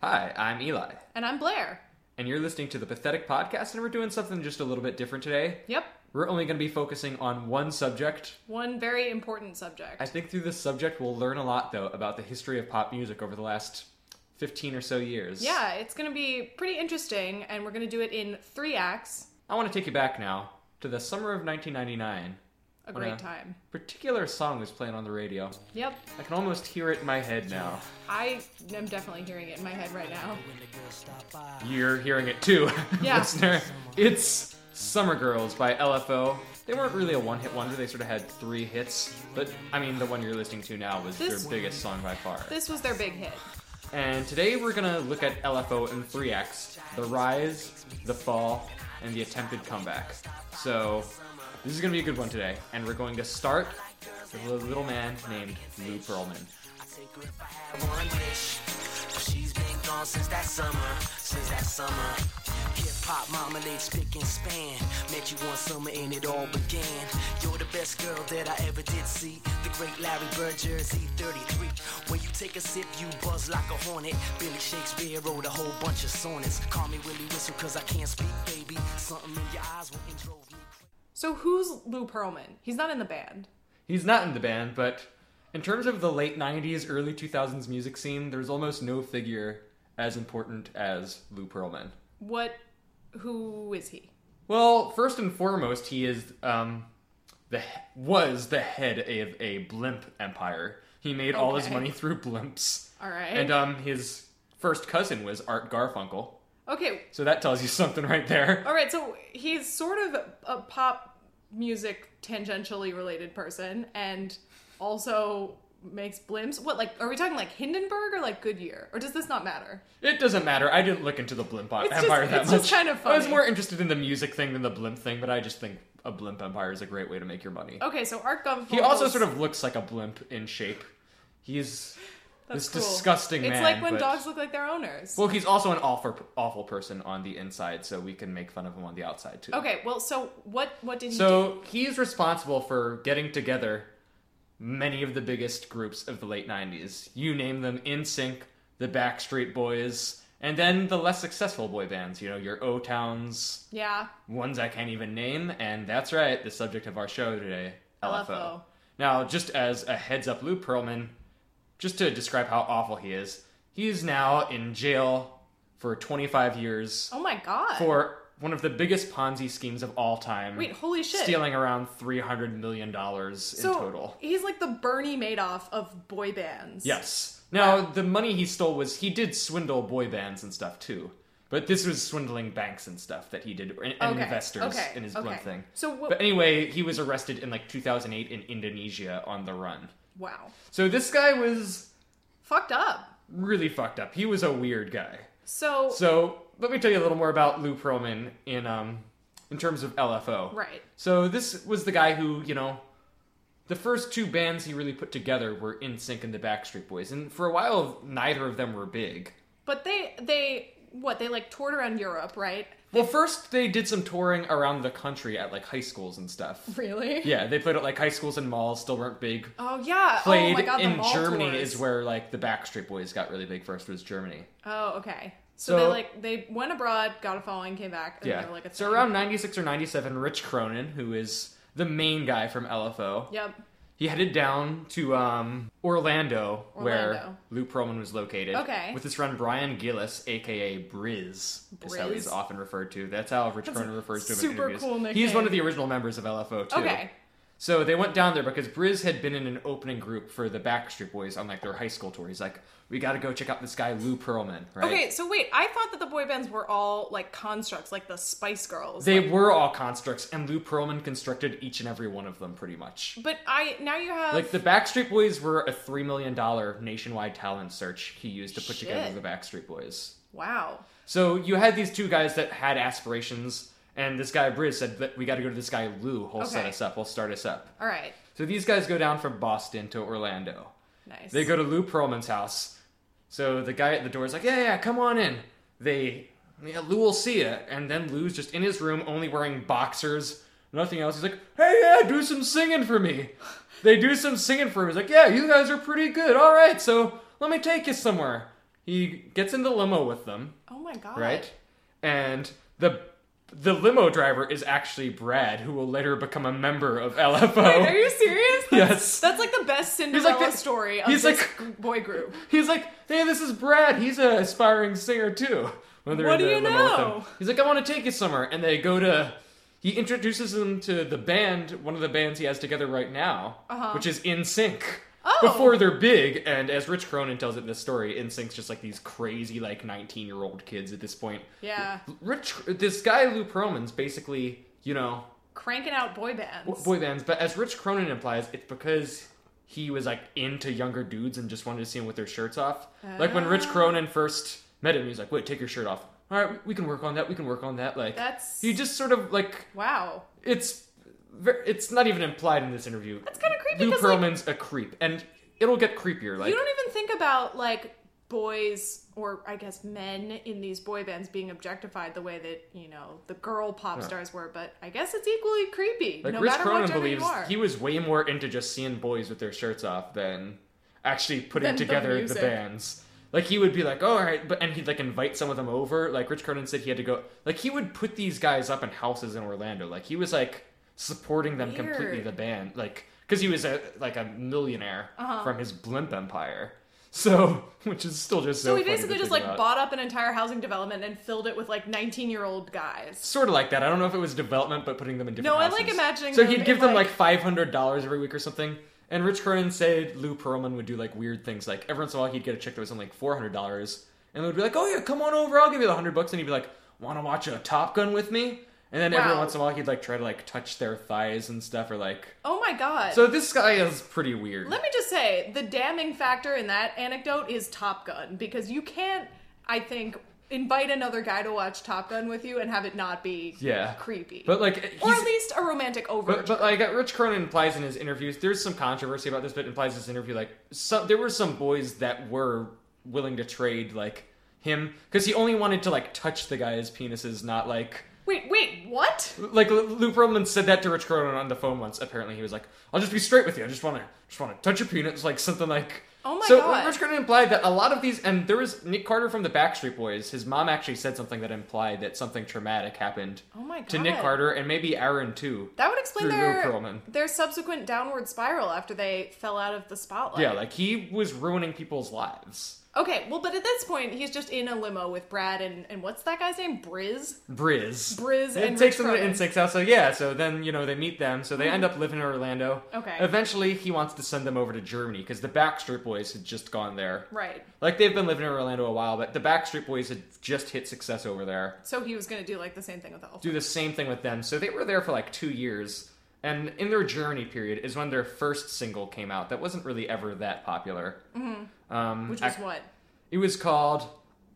Hi, I'm Eli. And I'm Blair. And you're listening to the Pathetic Podcast, and we're doing something just a little bit different today. Yep. We're only going to be focusing on one subject. One very important subject. I think through this subject we'll learn a lot, though, about the history of pop music over the last 15 or so years. Yeah, it's going to be pretty interesting, and we're going to do it in 3 acts. I want to take you back now to the summer of 1999. A great time. Particular song was playing on the radio. Yep. I can almost hear it in my head now. I am definitely hearing it in my head right now. You're hearing it too, Yeah. listener. It's Summer Girls by LFO. They weren't really a one-hit wonder. They sort of had 3 hits. But, I mean, the one you're listening to now was their biggest song by far. This was their big hit. And today we're going to look at LFO in 3 acts. The rise, the fall, and the attempted comeback. So, this is going to be a good one today. And we're going to start with a little man named Lou Pearlman. She's been gone since that summer. Hip-hop marmalade, spick and span. Met you one summer and it all began. You're the best girl that I ever did see. The great Larry Bird, Jersey 33. When you take a sip, you buzz like a hornet. Billy Shakespeare wrote a whole bunch of sonnets. Call me Willie Whistle cause I can't speak, baby. Something in your eyes went and drove me. So who's Lou Pearlman? He's not in the band. He's not in the band, but in terms of the late 90s, early 2000s music scene, there's almost no figure as important as Lou Pearlman. Who is he? Well, first and foremost, he is was the head of a blimp empire. He made all his money through blimps. All right. And his first cousin was Art Garfunkel. Okay. So that tells you something right there. All right, so he's sort of a pop music tangentially related person and also makes blimps. What, like, are we talking like Hindenburg or like Goodyear? Or does this not matter? It doesn't matter. I didn't look into the blimp empire that much. It's just kind of funny. I was more interested in the music thing than the blimp thing, but I just think a blimp empire is a great way to make your money. Okay, so Art Garfunkel. He also sort of looks like a blimp in shape. He's this cool. Disgusting man. It's like when dogs look like their owners. Well, he's also an awful person on the inside, so we can make fun of him on the outside, too. Okay, well, so what did he do? So, he's responsible for getting together many of the biggest groups of the late 90s. You name them: NSYNC, the Backstreet Boys, and then the less successful boy bands, you know, your O-Towns. Yeah. Ones I can't even name, and that's right, the subject of our show today, LFO. Now, just as a heads up, Lou Pearlman, just to describe how awful he is, he's now in jail for 25 years. Oh my god. For one of the biggest Ponzi schemes of all time. Wait, holy shit. Stealing around $300 million in total. He's like the Bernie Madoff of boy bands. Yes. Now, the money he stole he did swindle boy bands and stuff too. But this was swindling banks and stuff that he did, and investors in his blimp thing. But anyway, he was arrested in like 2008 in Indonesia on the run. Wow. So this guy was... fucked up. Really fucked up. He was a weird guy. So let me tell you a little more about Lou Pearlman in terms of LFO. Right. So this was the guy who, you know, the first 2 bands he really put together were NSYNC and the Backstreet Boys. And for a while, neither of them were big. But they like toured around Europe, right? Well, first they did some touring around the country at like high schools and stuff. Really? Yeah, they played at like high schools and malls, still weren't big. Oh yeah. Played oh my god, the in mall Germany tours. is where like the Backstreet Boys got really big first, was Germany. Oh, okay. So they went abroad, got a following, came back, and they were like a thing. So around 96 or 97, Rich Cronin, who is the main guy from LFO. Yep. He headed down to Orlando, where Lou Pearlman was located. Okay. With his friend Brian Gillis, a.k.a. Briz, is how he's often referred to. That's how Rich Cronin refers to him in interviews. Super cool nickname. He's one of the original members of LFO, too. Okay. So they went down there because Briz had been in an opening group for the Backstreet Boys on like their high school tour. He's like, we gotta go check out this guy Lou Pearlman, right? Okay, so wait, I thought that the boy bands were all like constructs, like the Spice Girls. They were all constructs, and Lou Pearlman constructed each and every one of them pretty much. But now you have... Like, the Backstreet Boys were a $3 million nationwide talent search he used to put together the Backstreet Boys. Wow. So you had these 2 guys that had aspirations, and this guy Briz said, we gotta go to this guy Lou, he'll set us up, he'll start us up. Alright. So these guys go down from Boston to Orlando. Nice. They go to Lou Pearlman's house. So the guy at the door is like, yeah, come on in. Lou will see you. And then Lou's just in his room, only wearing boxers, nothing else. He's like, hey, yeah, do some singing for me. They do some singing for him. He's like, yeah, you guys are pretty good. All right, so let me take you somewhere. He gets in the limo with them. Oh my god. Right? And the limo driver is actually Brad, who will later become a member of LFO. Wait, are you serious? Yes. That's like the best Cinderella story of this boy group. He's like, hey, this is Brad. He's an aspiring singer too. What do you know? He's like, I want to take you somewhere. And they go to... He introduces them to the band, one of the bands he has together right now, which is NSYNC. Oh. Before they're big, and as Rich Cronin tells it in this story, NSYNC's just like these crazy, like, 19-year-old kids at this point. Yeah. This guy, Lou Pearlman's basically, you know... cranking out boy bands. Boy bands, but as Rich Cronin implies, it's because he was, like, into younger dudes and just wanted to see them with their shirts off. Like, when Rich Cronin first met him, he was like, wait, take your shirt off. All right, we can work on that, Like, he just sort of, like... Wow. It's not even implied in this interview. That's kind of creepy. Lou Pearlman's a creep, and it'll get creepier. Like, you don't even think about like boys or I guess men in these boy bands being objectified the way that the girl pop stars were. But I guess it's equally creepy. Like, Rich Cronin believes he was way more into just seeing boys with their shirts off than actually putting together the bands. Like, he would be like, oh, all right, and he'd, like, invite some of them over. Like, Rich Cronin said he had to go... Like, he would put these guys up in houses in Orlando. Like, he was, like, supporting them completely, the band. Like, because he was, a millionaire from his blimp empire. So, which is still just so he basically just, like, bought up an entire housing development and filled it with, like, 19-year-old guys. Sort of like that. I don't know if it was development, but putting them in different houses. I like imagining So he'd give them, like, $500 every week or something. And Rich Cronin said Lou Pearlman would do, like, weird things. Like, every once in a while, he'd get a chick that was on, like, $400. And they would be like, oh, yeah, come on over. I'll give you the $100. And he'd be like, want to watch a Top Gun with me? And then every once in a while, he'd, like, try to, like, touch their thighs and stuff. Or, like... Oh, my God. So this guy is pretty weird. Let me just say, the damning factor in that anecdote is Top Gun. Because you can't, I think... invite another guy to watch Top Gun with you and have it not be creepy. But like, or at least a romantic overture. But like, Rich Cronin implies in his interviews, there's some controversy about this, but implies in his interview, like, there were some boys that were willing to trade, like, him, because he only wanted to, like, touch the guy's penises, not, like... Wait, what? Like, Lou Pearlman said that to Rich Cronin on the phone once, apparently. He was like, I'll just be straight with you, I just want to touch your penis, like, something like... Oh my God. So Rich Cronin implied that a lot of these, and there was Nick Carter from the Backstreet Boys, his mom actually said something that implied that something traumatic happened to Nick Carter, and maybe Aaron too. That would explain their subsequent downward spiral after they fell out of the spotlight. Yeah, like, he was ruining people's lives. Okay, well, but at this point, he's just in a limo with Brad and what's that guy's name? Briz and takes them to NSYNC's house, so then, they meet them, so they end up living in Orlando. Okay. Eventually, he wants to send them over to Germany, because the Backstreet Boys had just gone there. Right. Like, they've been living in Orlando a while, but the Backstreet Boys had just hit success over there. So he was going to do, like, the same thing with Elf. Do the same thing with them. So they were there for, like, 2 years, and in their journey period is when their first single came out that wasn't really ever that popular. Mm-hmm. Which was what? It was called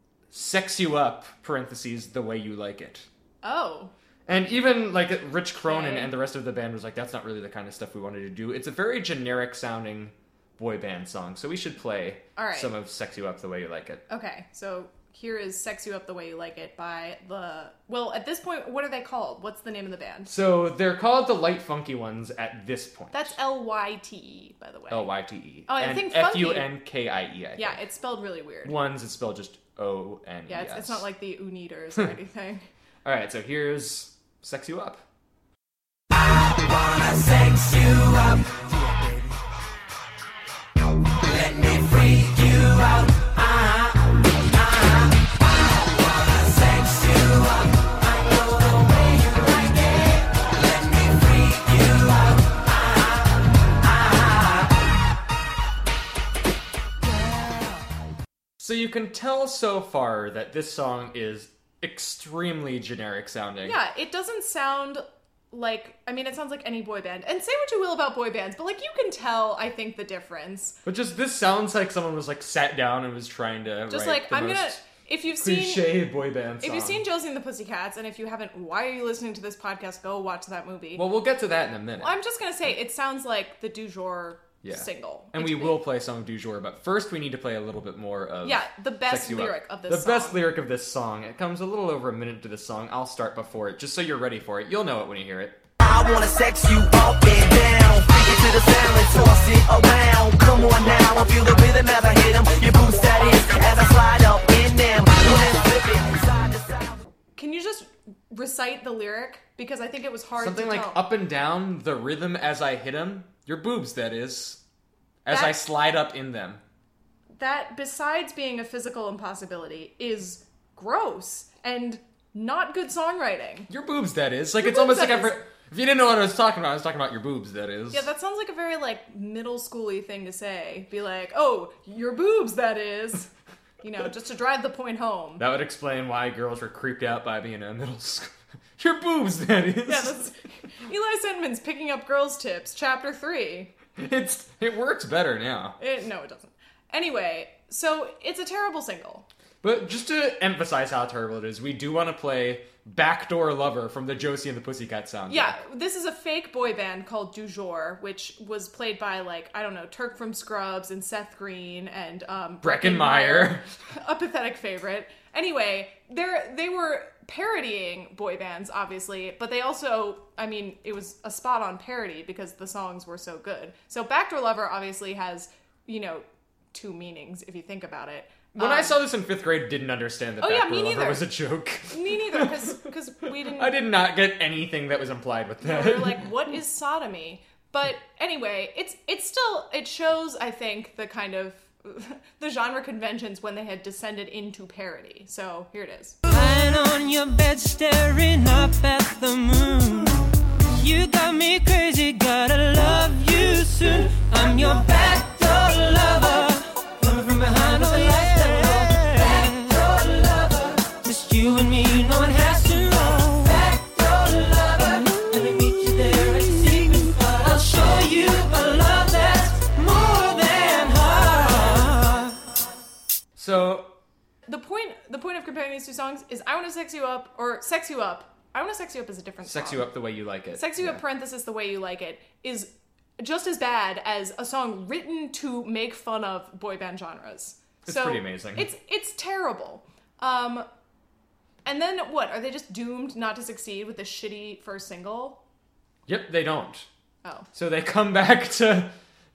Sex You Up, parentheses, The Way You Like It. Oh. And even, like, Rich Cronin and the rest of the band was like, that's not really the kind of stuff we wanted to do. It's a very generic-sounding boy band song, so we should play some of Sex You Up The Way You Like It. Okay, so here is Sex You Up The Way You Like It by well, at this point, what are they called? What's the name of the band? So they're called the Light Funky Ones at this point. That's Lyte, by the way. Lyte. Oh, I think funky. Funkie, I think. Yeah, it's spelled really weird. Ones, it's spelled just O-N-E-S. Yeah, it's not like the Uniters or anything. All right, so here's Sex You Up. I wanna sex you up. Let me freak you out. So you can tell so far that this song is extremely generic sounding. Yeah, it doesn't sound like... I mean, it sounds like any boy band. And say what you will about boy bands, but, like, you can tell, I think, the difference. But just, this sounds like someone was, like, sat down and was trying to just, write like, I'm gonna... If you've seen... Cliche boy band song. If you've seen Josie and the Pussycats, and if you haven't, why are you listening to this podcast? Go watch that movie. Well, we'll get to that in a minute. Well, I'm just gonna say, it sounds like the Du Jour... single. And we will play Song Du Jour, but first we need to play a little bit more of the best lyric of this song. The best lyric of this song. It comes a little over a minute to the song. I'll start before it, just so you're ready for it. You'll know it when you hear it. I wanna sex you up and down, into the sound and toss it around. Come on now, I feel the rhythm as I hit 'em. Your boots that is, as I slide up in them. Flip it side to side. Can you just recite the lyric? Because I think it was hard Something to like tell. up and down, the rhythm as I hit 'em. Your boobs, that is. As I slide up in them. That, besides being a physical impossibility, is gross and not good songwriting. Your boobs, that is. Like, Your it's almost boobs, like that if you didn't know what I was talking about your boobs, that is. Yeah, that sounds like a very, like, middle schooly thing to say. Be like, oh, your boobs, that is. You know, just to drive the point home. That would explain why girls were creeped out by being in middle school. Your boobs, that is. Yeah, that's Eli Sandman's Picking Up Girls Tips, Chapter 3. It works better now. No, it doesn't. Anyway, so it's a terrible single. But just to emphasize how terrible it is, we do want to play Backdoor Lover from the Josie and the Pussycat soundtrack. Yeah, this is a fake boy band called Du Jour, which was played by, like, I don't know, Turk from Scrubs and Seth Green and Breckin Meyer. A pathetic favorite. Anyway, they were parodying boy bands, obviously, but they also, I mean, it was a spot on parody because the songs were so good. So Backdoor Lover obviously has, you know, two meanings if you think about it. When I saw this in 5th grade, didn't understand that Backdoor Lover was a joke. Me neither, because we didn't... I did not get anything that was implied with that. We were like, what is sodomy? But anyway, it shows, I think, the kind of, the genre conventions when they had descended into parody. So, here it is. Lying on your bed staring up at the moon. You got me crazy, gotta love you soon. I'm your backdoor lover. From behind all the lights that backdoor lover. Just you and me, no one has to know. Backdoor lover. Let me meet you there at the secret spot. I'll show you a love that's more than hard. So the point of comparing these two songs is I Want to Sex You Up, or Sex You Up. I Want to Sex You Up is a different song. Sex You Up the Way You Like It. Sex You Up, parenthesis, The Way You Like It, is just as bad as a song written to make fun of boy band genres. It's pretty amazing. It's terrible. And then what? Are they just doomed not to succeed with this shitty first single? Yep, they don't. Oh. So they come back to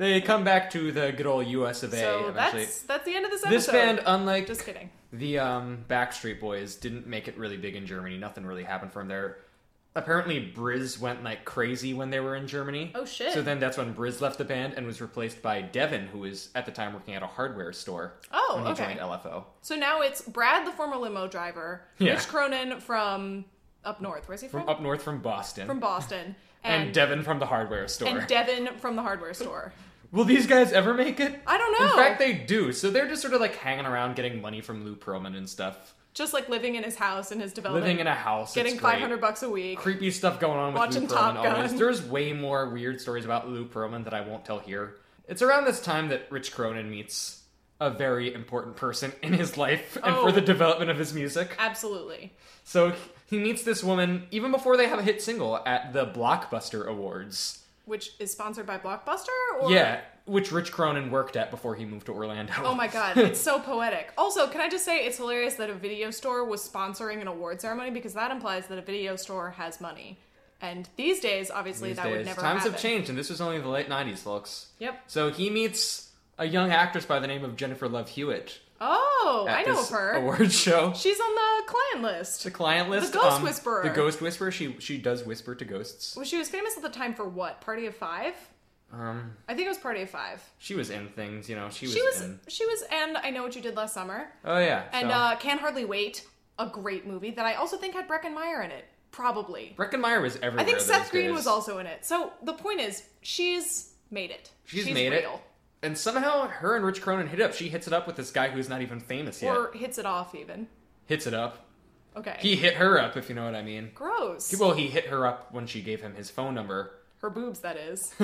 the good old US of A. So eventually. that's the end of this episode. This band, unlike just kidding, the Backstreet Boys, didn't make it really big in Germany. Nothing really happened from there. Apparently, Briz went like crazy when they were in Germany. Oh shit! So then that's when Briz left the band and was replaced by Devin, who was at the time working at a hardware store. Oh, when he okay. joined LFO. So now it's Brad, the former limo driver, Rich Cronin from up north. Where's he from? From up north, from Boston. From Boston. And Devin from the hardware store. And Devin from the hardware store. Will these guys ever make it? I don't know. In fact, they do. So they're just sort of like hanging around getting money from Lou Pearlman and stuff. Just like living in his house in his development. Living in a house. Getting $500 a week. Creepy stuff going on with watching Lou Pearlman Top Gun. always. There's way more weird stories about Lou Pearlman that I won't tell here. It's around this time that Rich Cronin meets a very important person in his life and for the development of his music. Absolutely. So he meets this woman even before they have a hit single at the Blockbuster Awards. Which is sponsored by Blockbuster? Or? Yeah, which Rich Cronin worked at before he moved to Orlando. Oh my god, it's so poetic. Also, can I just say it's hilarious that a video store was sponsoring an award ceremony, because that implies that a video store has money. And these days, obviously, would never happen. Times have changed, and this was only the late 90s, folks. Yep. So he meets a young actress by the name of Jennifer Love Hewitt. Oh, I know of her. Award show. She's on the client list. The client list. The Ghost Whisperer. The Ghost Whisperer. She does whisper to ghosts. Well, she was famous at the time for what? Party of Five? I think it was Party of Five. She was in things, you know. She was and I Know What You Did Last Summer. Oh yeah. And Can't Hardly Wait, a great movie that I also think had Breckin Meyer in it. Probably. Breckin Meyer was everywhere. I think Seth Green was also in it. So the point is, she's made it. She's made real. it. And somehow her and Rich Cronin hit it up. She hits it up with this guy who's not even famous yet. Or hits it off, even. Hits it up. Okay. He hit her up, if you know what I mean. Gross. Well, he hit her up when she gave him his phone number. Her boobs, that is.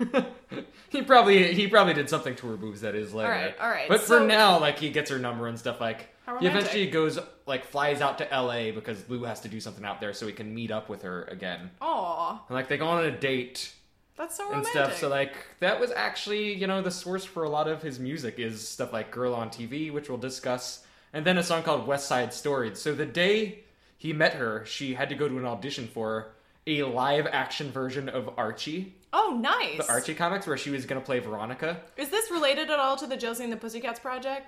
he probably did something to her boobs, that is, later. All right. But for now, like, he gets her number and stuff, like... He eventually flies out to LA because Lou has to do something out there so he can meet up with her again. Aww. And, like, they go on a date... That's so romantic. And stuff. So, like, that was actually, you know, the source for a lot of his music is stuff like Girl on TV, which we'll discuss, and then a song called West Side Story. So the day he met her, she had to go to an audition for a live-action version of Archie. Oh, nice. The Archie comics, where she was going to play Veronica. Is this related at all to the Josie and the Pussycats project?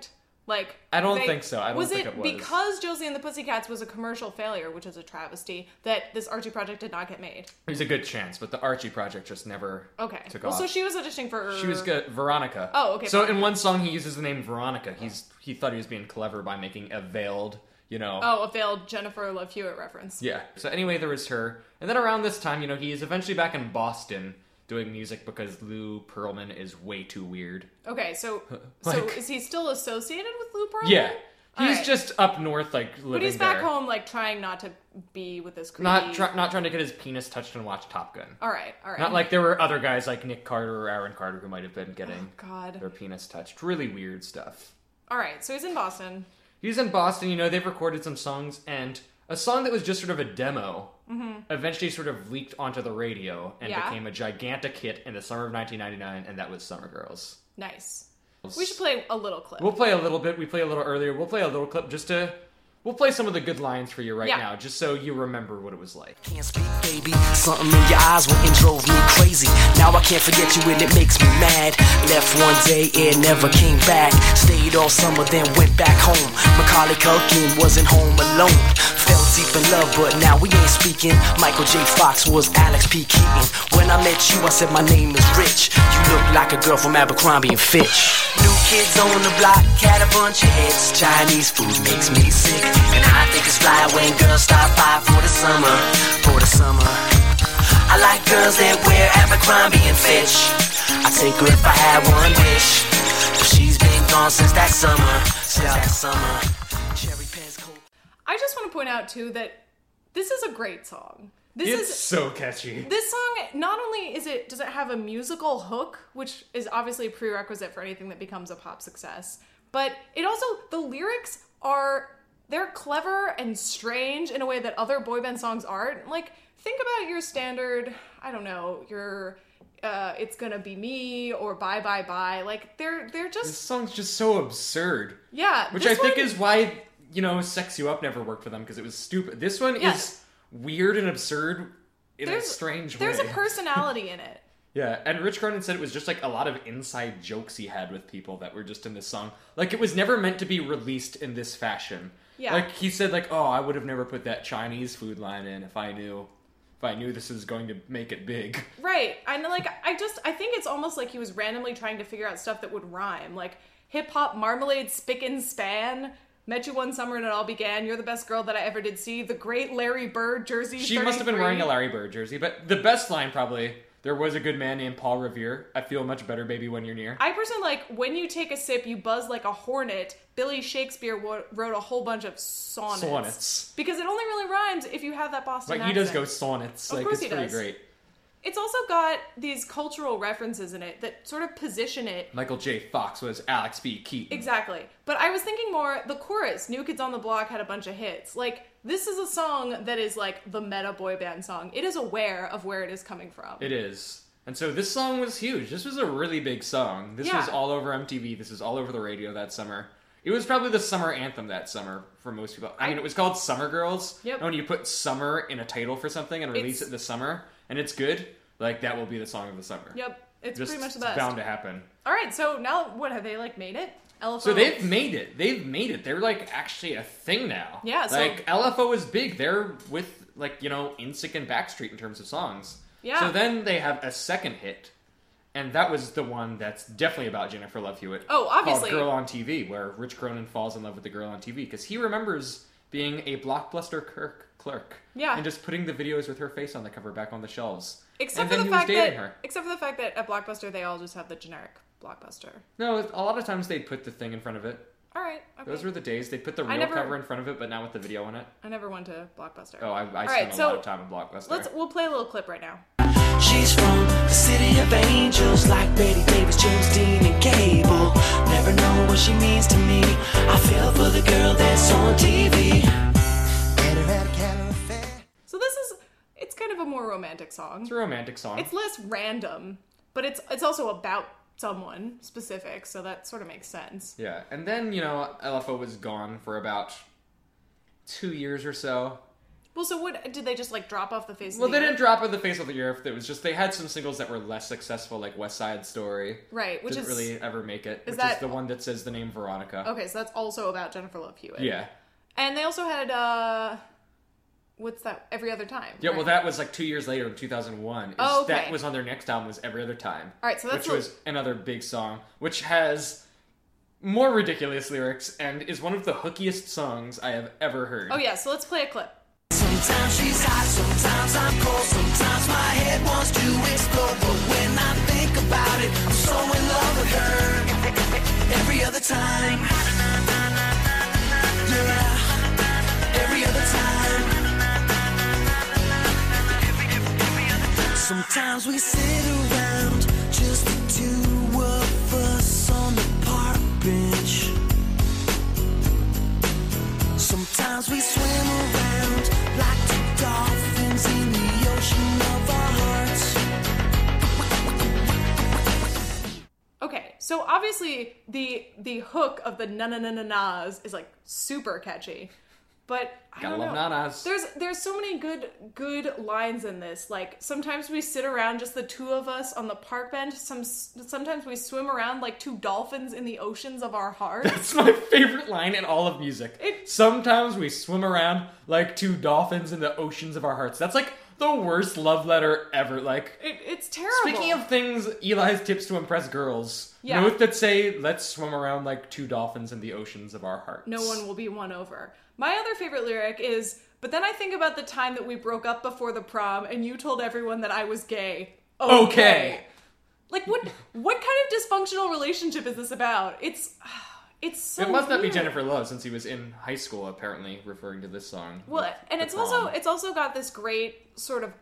Like, I don't think so. I don't think it was. Because Josie and the Pussycats was a commercial failure, which is a travesty, that this Archie project did not get made? There's a good chance, but the Archie project just never took off. So she was auditioning for... She was good. Veronica. Oh, okay. So in one song, he uses the name Veronica. He thought he was being clever by making a veiled, a veiled Jennifer Love Hewitt reference. Yeah. So anyway, there was her. And then around this time, he is eventually back in Boston doing music because Lou Pearlman is way too weird. Okay, so is he still associated with Lou Pearlman? Yeah. He's just up north, living there. But he's back home, trying not to be with this creepy... Not trying to get his penis touched and watch Top Gun. All right. Not like there were other guys like Nick Carter or Aaron Carter who might have been getting their penis touched. Really weird stuff. All right, so he's in Boston. He's in Boston, they've recorded some songs, and a song that was just sort of a demo eventually sort of leaked onto the radio and became a gigantic hit in the summer of 1999, and that was Summer Girls. Nice. We should play a little clip. We'll play a little bit. We play a little earlier. We'll play a little clip we'll play some of the good lines for you right now, just so you remember what it was like. Can't speak, baby. Something in your eyes went and drove me crazy. Now I can't forget you and it makes me mad. Left one day, it never came back. Stayed all summer, then went back home. Macaulay Culkin wasn't home alone. Fell deep in love, but now we ain't speaking. Michael J. Fox was Alex P. Keaton. When I met you, I said my name is Rich. You look like a girl from Abercrombie and Fitch. New kids on the block had a bunch of hits. Chinese food makes me sick, and I think it's fly when girls stop by for the summer. For the summer, I like girls that wear Abercrombie and Fitch. I'd take her if I had one wish, but she's been gone since that summer. Cherry Pez Coke. I just want to point out too that this is a great song. It's so catchy. This song, not only does it have a musical hook, which is obviously a prerequisite for anything that becomes a pop success, but it also, the lyrics they're clever and strange in a way that other boy band songs aren't. Think about your standard, I don't know, your It's Gonna Be Me or Bye Bye Bye. They're just... This song's just so absurd. Yeah. Which I think is why, Sex You Up never worked for them, because it was stupid. This one is weird and absurd in a strange way. There's a personality in it. Yeah, and Rich Cronin said it was just a lot of inside jokes he had with people that were just in this song. It was never meant to be released in this fashion. Yeah. He said I would have never put that Chinese food line in if I knew this was going to make it big. Right. And I think it's almost like he was randomly trying to figure out stuff that would rhyme. Hip hop marmalade spick and span. Met you one summer and it all began. You're the best girl that I ever did see. The great Larry Bird jersey. She must have been wearing a Larry Bird jersey, but the best line probably, there was a good man named Paul Revere. I feel much better, baby, when you're near. I personally when you take a sip, you buzz like a hornet. Billy Shakespeare wrote a whole bunch of sonnets. Because it only really rhymes if you have that Boston accent. He does go sonnets. Of course it's pretty great. It's also got these cultural references in it that sort of position it. Michael J. Fox was Alex B. Keaton. Exactly. But I was thinking more, the chorus, New Kids on the Block had a bunch of hits. This is a song that is the meta boy band song. It is aware of where it is coming from. It is. And so this song was huge. This was a really big song. This was all over MTV. This was all over the radio that summer. It was probably the summer anthem that summer for most people. I mean, it was called Summer Girls. Yep. And when you put summer in a title for something and release it this summer, and it's good, that will be the song of the summer. Yep. It's pretty much the best. It's bound to happen. All right, so now, what, have they, made it? LFO? So they've made it. They're, actually a thing now. Yeah, so... LFO is big. They're with, NSYNC and Backstreet in terms of songs. Yeah. So then they have a second hit. And that was the one that's definitely about Jennifer Love Hewitt. Oh, obviously. Called Girl on TV, where Rich Cronin falls in love with the girl on TV. Because he remembers being a Blockbuster clerk. Yeah. And just putting the videos with her face on the cover back on the shelves. Except for the fact that at Blockbuster, they all just have the generic Blockbuster. No, a lot of times they'd put the thing in front of it. All right. Okay. Those were the days. They'd put the real cover in front of it, but now with the video on it. I never went to Blockbuster. Oh, I spent a lot of time at Blockbuster. We'll play a little clip right now. She's from the city of angels, like Betty Davis, James Dean, and Cable. Never know what she means to me. I feel for the girl that's on TV. So it's kind of a more romantic song. It's a romantic song. It's less random, but it's also about someone specific, so that sort of makes sense. Yeah, and then, LFO was gone for about 2 years or so. Well, so what did they just like drop off the face of the earth? Well, they didn't drop off the face of the earth. It was just they had some singles that were less successful, like West Side Story. Right, which didn't really ever make it. Is the one that says the name Veronica. Okay, so that's also about Jennifer Love Hewitt. Yeah. And they also had what's that? Every Other Time. Yeah, right? Well, that was like 2 years later in 2001. Oh, okay. That was on their next album, was Every Other Time. All right, so that's which was another big song, which has more ridiculous lyrics and is one of the hookiest songs I have ever heard. Oh yeah, so let's play a clip. Sometimes she's hot, sometimes I'm cold, sometimes my head wants to explode, but when I think about it, I'm so in love with her. Every other time, yeah, every other time. Sometimes we sit around, just the two of us on the park bench. Sometimes we swim around like two dolphins in the ocean of our hearts. Okay, so obviously the hook of the na-na-na-na-nas is like super catchy. But I don't know. Gotta love nanas. There's so many good lines in this. Like, sometimes we sit around, just the two of us on the park bench. Sometimes we swim around like two dolphins in the oceans of our hearts. That's my favorite line in all of music. Sometimes we swim around like two dolphins in the oceans of our hearts. That's like the worst love letter ever. Like, it's terrible. Speaking of things Eli's tips to impress girls, note that say, let's swim around like two dolphins in the oceans of our hearts. No one will be won over. My other favorite lyric is, but then I think about the time that we broke up before the prom and you told everyone that I was gay. Okay. Like, what kind of dysfunctional relationship is this about? It's so It must not be weird. Jennifer Love, since he was in high school, apparently, referring to this song. Well, and it's also got this great sort of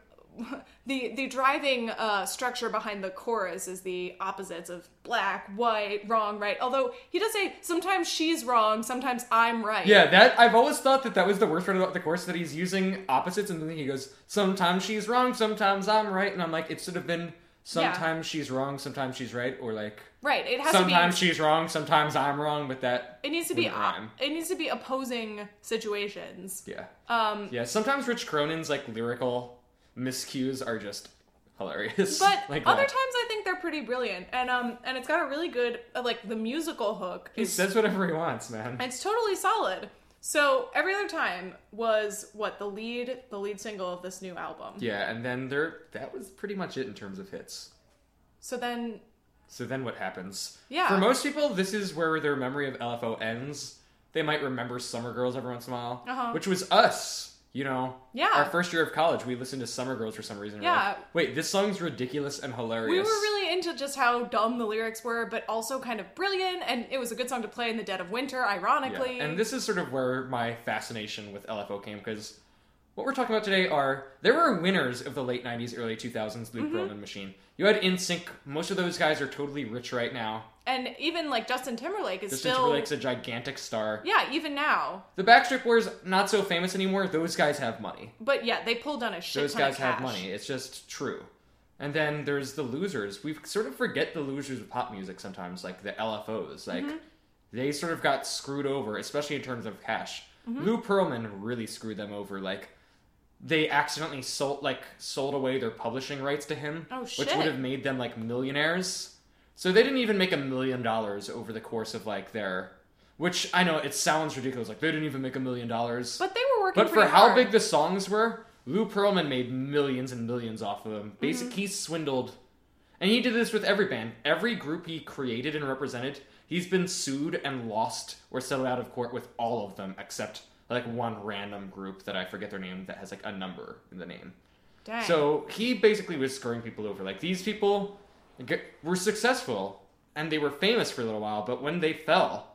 the driving structure behind the chorus is the opposites of black, white, wrong, right. Although he does say sometimes she's wrong, sometimes I'm right. Yeah, I've always thought that was the worst part about the chorus, that he's using opposites, and then he goes, sometimes she's wrong, sometimes I'm right, and I'm like, it should have been sometimes she's wrong, sometimes she's right, or like right. It has sometimes to be, she's wrong, sometimes I'm wrong, but that it needs to be it needs to be opposing situations. Yeah. Yeah. Sometimes Rich Cronin's like lyrical miscues are just hilarious. But like other times I think they're pretty brilliant. And it's got a really good like the musical hook. He says whatever he wants, man. It's totally solid. So Every Other Time was the lead single of this new album. Yeah, and then that was pretty much it in terms of hits. So then what happens? Yeah. For most people, this is where their memory of LFO ends. They might remember Summer Girls every once in a while, which was us. You know, our first year of college, we listened to Summer Girls for some reason. Yeah. We're like, wait, this song's ridiculous and hilarious. We were really into just how dumb the lyrics were, but also kind of brilliant, and it was a good song to play in the dead of winter, ironically. Yeah. And this is sort of where my fascination with LFO came, because what we're talking about today there were winners of the late 90s, early 2000s Luke Perlman machine. You had NSYNC. Most of those guys are totally rich right now. And even, like, Justin Timberlake is Justin Timberlake's a gigantic star. Yeah, even now. The Backstreet Boys, not so famous anymore. Those guys have money. But, yeah, they pulled down a shit ton of cash. Those guys have money. It's just true. And then there's the losers. We sort of forget the losers of pop music sometimes, like the LFOs. Like, they sort of got screwed over, especially in terms of cash. Lou Pearlman really screwed them over. Like, they accidentally sold away their publishing rights to him. Oh, shit. Which would have made them, like, millionaires. So they didn't even make $1 million over the course of, like, which, I know, it sounds ridiculous. Like, they didn't even make $1 million. But they were working But for how big the songs were, Lou Pearlman made millions and millions off of them. Basically, he swindled. And he did this with every band. Every group he created and represented, he's been sued and lost or settled out of court with all of them, except, like, one random group that I forget their name that has, like, a number in the name. Dang. So he basically was screwing people over. Like, these people were successful, and they were famous for a little while, but when they fell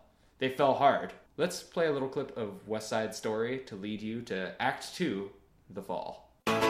hard. Let's play a little clip of West Side Story to lead you to Act 2, The Fall.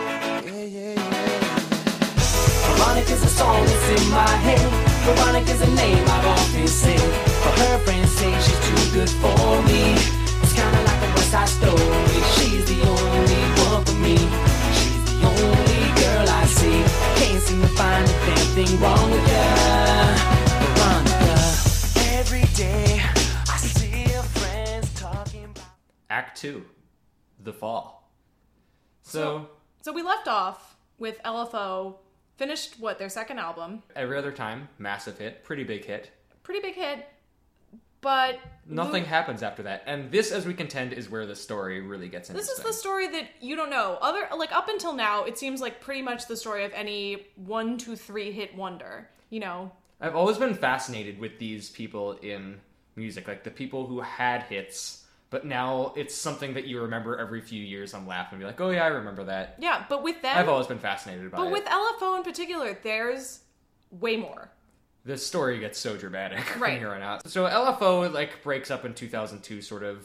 Veronica's a song that's in my head. Veronica's a name I've often said. For her friends say she's too good for me. It's kinda like a West Side Story. She's the only one for me. She's the only girl I see. Can't seem to find a damn thing wrong with her. Veronica. Every day I see her friends talking about Act 2, The Fall. So we left off with LFO, finished, their second album. Every Other Time, massive hit, pretty big hit. But nothing happens after that. And this, as we contend, is where the story really gets interesting. This is the story that you don't know. Up until now, it seems like pretty much the story of any 1, 2, 3 hit wonder, I've always been fascinated with these people in music, like the people who had hits, but now it's something that you remember every few years on Laugh and be like, oh yeah, I remember that. Yeah, but with them... I've always been fascinated by it. But with LFO in particular, there's way more. The story gets so dramatic from here on out. So LFO breaks up in 2002, sort of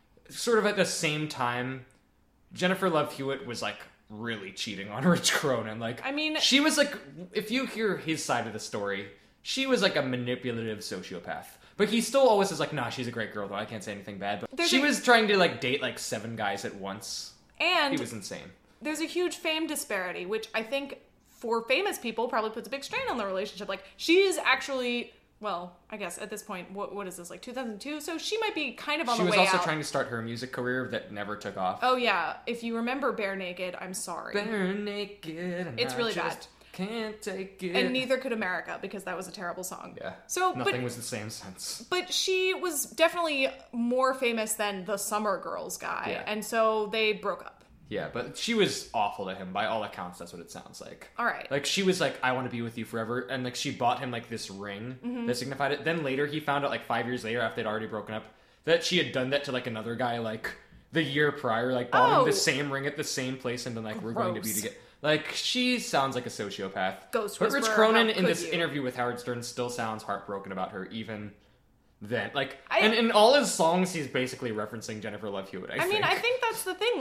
at the same time. Jennifer Love Hewitt was really cheating on Rich Cronin. She was if you hear his side of the story, she was a manipulative sociopath. But he still always is nah, she's a great girl though. I can't say anything bad. But she was trying to date 7 guys at once. And he was insane. There's a huge fame disparity, which I think, for famous people, probably puts a big strain on the relationship. She is actually, well, I guess at this point, what is this, 2002? So she might be kind of on the way out. She was also trying to start her music career that never took off. Oh yeah, if you remember Bare Naked, I'm sorry. Bare Naked. It's really bad. Can't take it. And neither could America, because that was a terrible song. Yeah. So nothing was the same since. But she was definitely more famous than the Summer Girls guy, yeah. And so they broke up. Yeah, but she was awful to him. By all accounts, that's what it sounds like. All right. She was I want to be with you forever. And, she bought him, this ring that signified it. Then later, he found out, 5 years later, after they'd already broken up, that she had done that to, another guy, the year prior. Bought him the same ring at the same place and been we're going to be together. She sounds like a sociopath. Ghost But Rich Cronin, in this interview with Howard Stern, still sounds heartbroken about her, even... then and in all his songs he's basically referencing Jennifer Love Hewitt. I think. I think that's the thing.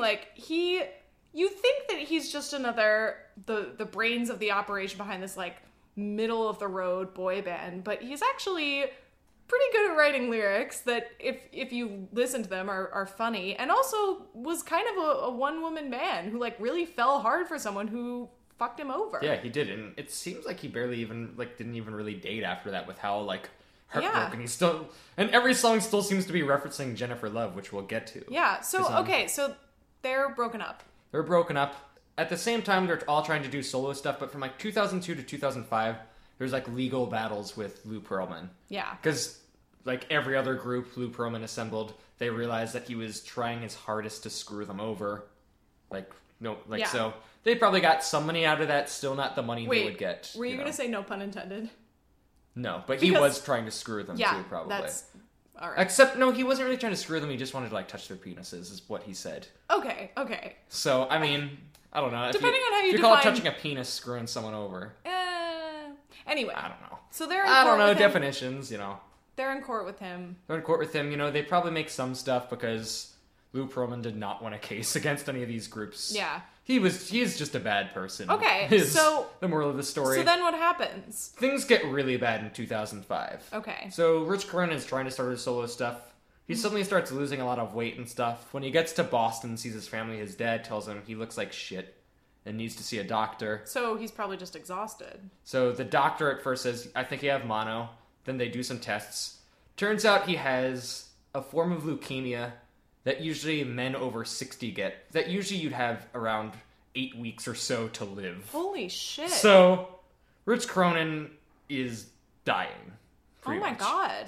You think that he's just another the brains of the operation behind this middle of the road boy band, but he's actually pretty good at writing lyrics that if you listen to them are funny, and also was kind of a one woman man who really fell hard for someone who fucked him over. Yeah, he did, and it seems like he barely even didn't even really date after that, with how heartbroken. He's still, and every song still seems to be referencing Jennifer Love, which we'll get to. Yeah. So so they're broken up. They're broken up. At the same time, they're all trying to do solo stuff. But from 2002 to 2005, there's legal battles with Lou Pearlman. Yeah. Because every other group Lou Pearlman assembled, they realized that he was trying his hardest to screw them over. So they probably got some money out of that. Still not the money they would get. Were you going to say no pun intended? No, but he was trying to screw them too, probably. That's all right. Except, no, he wasn't really trying to screw them. He just wanted to touch their penises, is what he said. Okay. So, I mean, I don't know. Depending on how you call it touching a penis, screwing someone over. Anyway. I don't know. So they're in court. I don't know, definitions, They're in court with him. They probably make some stuff because Lou Pearlman did not want a case against any of these groups. Yeah. He's just a bad person. Okay, so... the moral of the story. So then what happens? Things get really bad in 2005. Okay. So Rich Cronin is trying to start his solo stuff. He suddenly starts losing a lot of weight and stuff. When he gets to Boston, sees his family, his dad tells him he looks like shit and needs to see a doctor. So he's probably just exhausted. So the doctor at first says, I think you have mono. Then they do some tests. Turns out he has a form of leukemia that usually men over 60 get. That usually you'd have around 8 weeks or so to live. Holy shit. So, Rich Cronin is dying. Oh my god.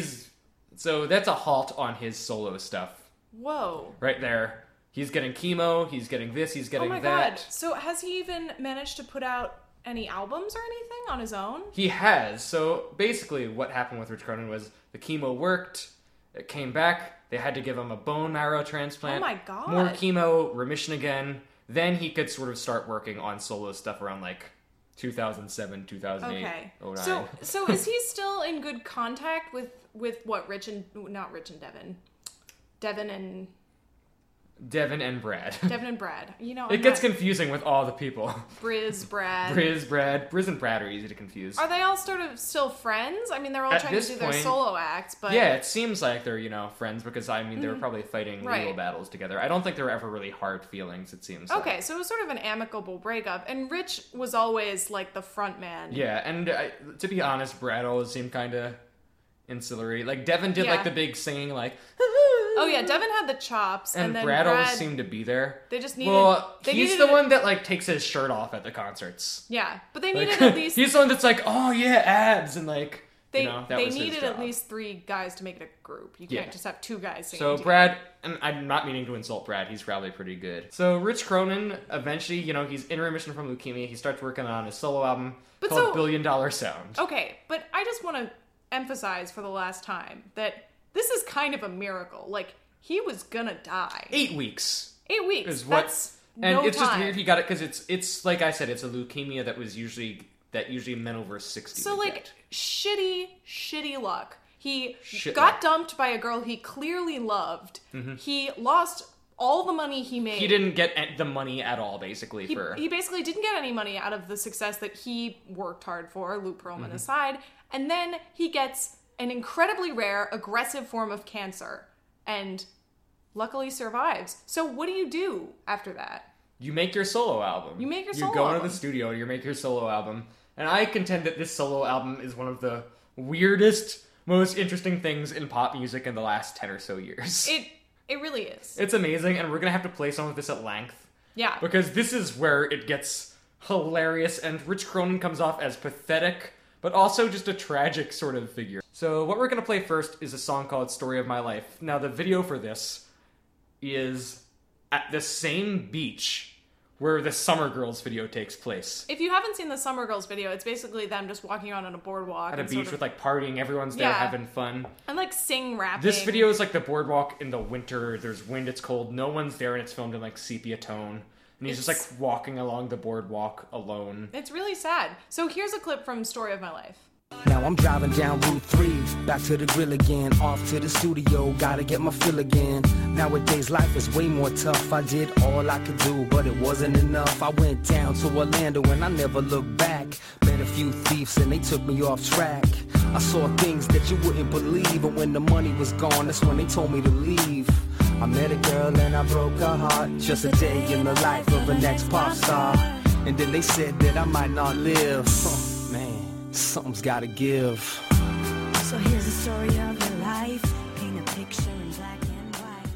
So that's a halt on his solo stuff. Whoa. Right there. He's getting chemo, he's getting this, he's getting that. Oh my god. So has he even managed to put out any albums or anything on his own? He has. So basically what happened with Rich Cronin was the chemo worked, it came back, they had to give him a bone marrow transplant. Oh my god. More chemo, remission again. Then he could sort of start working on solo stuff around 2007, 2008, okay. 09. So is he still in good contact with what not Rich and Devin? Devin and Brad. Devin and Brad. It gets confusing with all the people. Briz, Brad. Briz and Brad are easy to confuse. Are they all sort of still friends? I mean, they're all trying to do their solo acts, but... Yeah, it seems like they're, friends because, they were probably fighting legal battles together. I don't think there were ever really hard feelings, it seems Okay, so it was sort of an amicable breakup, and Rich was always, the front man. Yeah, and to be honest, Brad always seemed kind of ancillary. Devin did, the big singing, Oh yeah, Devin had the chops, and then Brad always seemed to be there. They just needed. Well, he's the one that like takes his shirt off at the concerts. Yeah, but they needed at least. He's the one that's like, oh yeah, abs, and like. They needed at least 3 guys to make it a group. You can't just have 2 guys singing. So Brad, and I'm not meaning to insult Brad, he's probably pretty good. So Rich Cronin, eventually, he's in remission from leukemia. He starts working on his solo album called $1 Billion Sound. Okay, but I just want to emphasize for the last time that this is kind of a miracle. Like, he was gonna die. 8 weeks. 8 weeks. Is what, That's and no it's time. Just weird he got it because it's like I said, it's a leukemia that usually men over 60. So like shitty luck. He got dumped by a girl he clearly loved. Mm-hmm. He lost all the money he made. He didn't get the money at all, basically. He basically didn't get any money out of the success that he worked hard for, Lou Pearlman aside. And then he gets an incredibly rare, aggressive form of cancer. And luckily survives. So what do you do after that? You make your solo album. You go into the studio and you make your solo album. And I contend that this solo album is one of the weirdest, most interesting things in pop music in the last 10 or so years. It really is. It's amazing, and we're going to have to play some of this at length. Yeah. Because this is where it gets hilarious, and Rich Cronin comes off as pathetic, but also just a tragic sort of figure. So what we're going to play first is a song called Story of My Life. Now, the video for this is at the same beach where the Summer Girls video takes place. If you haven't seen the Summer Girls video, it's basically them just walking around on a boardwalk. At a beach with, like, partying. Everyone's there having fun. And, like, rapping. This video is, like, the boardwalk in the winter. There's wind, it's cold. No one's there, and it's filmed in, like, sepia tone. And he's just, like, walking along the boardwalk alone. It's really sad. So here's a clip from Story of My Life. Now I'm driving down Route 3, back to the grill again, off to the studio, gotta get my fill again. Nowadays life is way more tough, I did all I could do, but it wasn't enough. I went down to Orlando and I never looked back. Met a few thieves and they took me off track. I saw things that you wouldn't believe, and when the money was gone, that's when they told me to leave. I met a girl and I broke her heart, just a day in the life of an ex-pop star. And then they said that I might not live. Oh, man. Something's gotta give. So here's the story of your life. Paint a picture in black and white.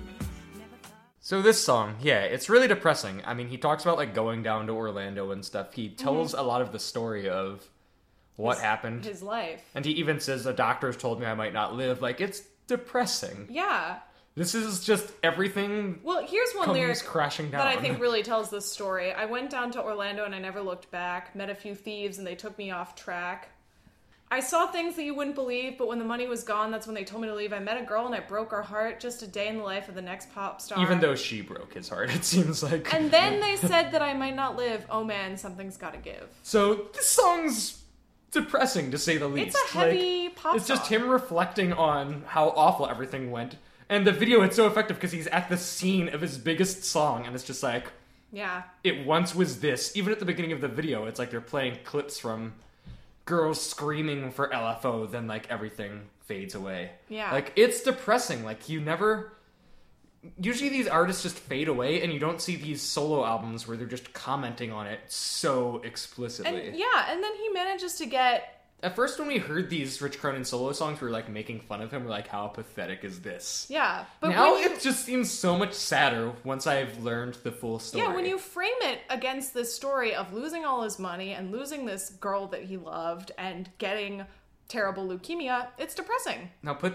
So this song, it's really depressing. I mean, he talks about like going down to Orlando and stuff. He tells a lot of the story of what happened. His life. And he even says, the doctors told me I might not live. Like, it's depressing. Yeah. This is just everything. Well, here's one lyric crashing down that I think really tells this story. I went down to Orlando and I never looked back. Met a few thieves and they took me off track. I saw things that you wouldn't believe, but when the money was gone, that's when they told me to leave. I met a girl and I broke her heart. Just a day in the life of the next pop star. Even though she broke his heart, it seems like. And then they said that I might not live. Oh man, something's gotta give. So this song's depressing, to say the least. It's a heavy pop song. It's just him reflecting on how awful everything went. And the video, it's so effective because he's at the scene of his biggest song, and it's just like... Yeah. It once was this. Even at the beginning of the video, it's like they're playing clips from girls screaming for LFO, then, like, everything fades away. Yeah. Like, it's depressing. Like, you never... Usually these artists just fade away, and you don't see these solo albums where they're just commenting on it so explicitly. And then he manages to get... At first, when we heard these Rich Cronin solo songs, we were, like, making fun of him. We're like, how pathetic is this? Yeah. But now it just seems so much sadder once I've learned the full story. Yeah, when you frame it against this story of losing all his money and losing this girl that he loved and getting terrible leukemia, it's depressing. Now put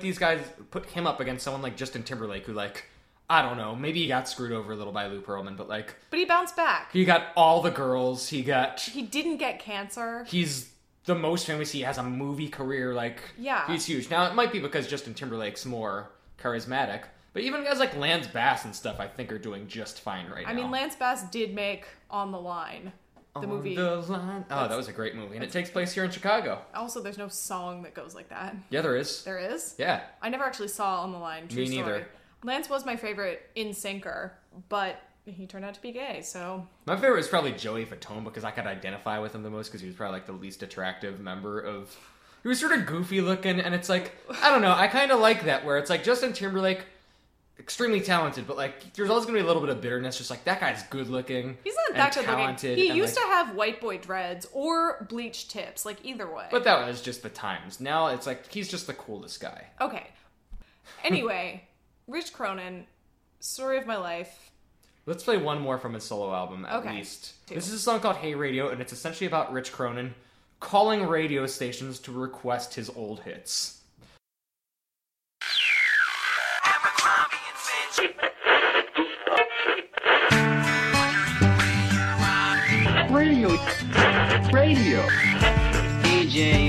him up against someone like Justin Timberlake, who, like, I don't know, maybe he got screwed over a little by Lou Pearlman, but, like... But he bounced back. He got all the girls, He didn't get cancer. He's... the most famous. He has a movie career, like, he's huge. Now, it might be because Justin Timberlake's more charismatic, but even guys like Lance Bass and stuff, I think, are doing just fine right now. I mean, Lance Bass did make On the Line, the movie. On the Line. Oh, that was a great movie, and it takes place here in Chicago. Also, there's no song that goes like that. Yeah, there is. There is? Yeah. I never actually saw On the Line. True Me neither. Story. Lance was my favorite in-syncer, but... he turned out to be gay, so... My favorite was probably Joey Fatone, because I could identify with him the most, because he was probably, like, the least attractive member of... He was sort of goofy looking, and it's like... I don't know, I kind of like that, where it's like, Justin Timberlake, extremely talented, but, like, there's always going to be a little bit of bitterness, just like, that guy's good looking. He's not that good looking. He used to have white boy dreads, or bleached tips, like, either way. But that was just the times. Now, it's like, he's just the coolest guy. Okay. Anyway... Rich Cronin, Story of My Life. Let's play one more from his solo album, at least. This is a song called Hey Radio, and it's essentially about Rich Cronin calling radio stations to request his old hits. Radio. DJ.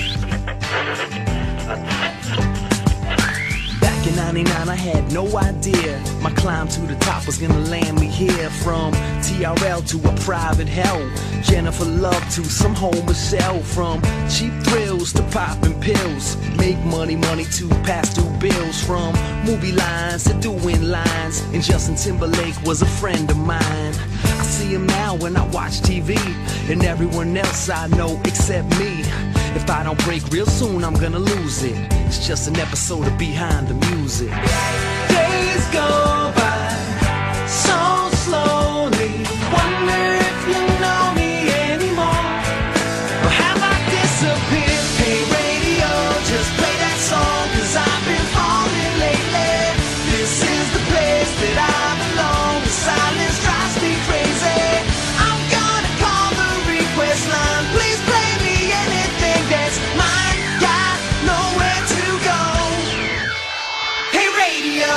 Back in 99, I had no idea my climb to the top was gonna land me here. From TRL to a private hell, Jennifer Love to some homeless cell. From cheap thrills to popping pills, make money to pass through bills. From movie lines to doing lines, and Justin Timberlake was a friend of mine. I see him now when I watch TV, and everyone else I know except me. If I don't break real soon, I'm gonna lose it. It's just an episode of Behind the Music. Days go by so slowly. Wonder if you know me anymore, or have I disappeared? Hey radio, just play that song, 'cause I've been falling lately. This is the place that I belong. The silence drives me crazy. I'm gonna call the request line. Please play me anything that's mine. Got nowhere to go. Hey radio.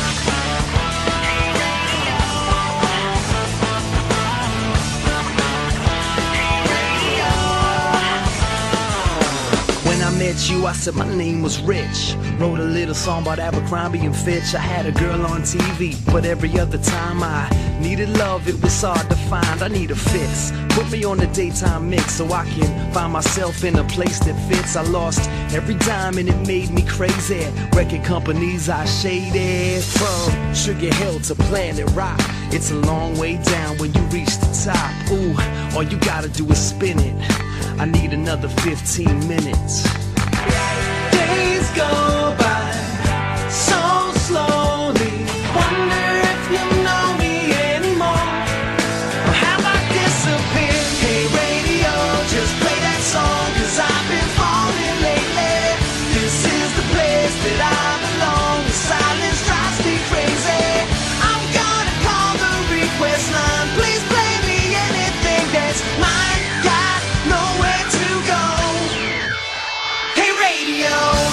When I met you, I said my name was Rich. Wrote a little song about Abercrombie and Fitch. I had a girl on TV, but every other time I needed love, it was hard to find. I need a fix. Put me on the daytime mix so I can find myself in a place that fits. I lost every dime and it made me crazy. Record companies I shaded. From Sugar Hill to Planet Rock, it's a long way down when you reach the top. Ooh, all you gotta do is spin it. I need another 15 minutes. Days go by so slowly. Wonder if you know me anymore, or have I disappeared? Hey radio, just play that song, 'cause I've been falling lately. This is the place that I belong. The silence drives me crazy. I'm gonna call the request line. Please play me anything that's mine. Got nowhere to go. Hey radio.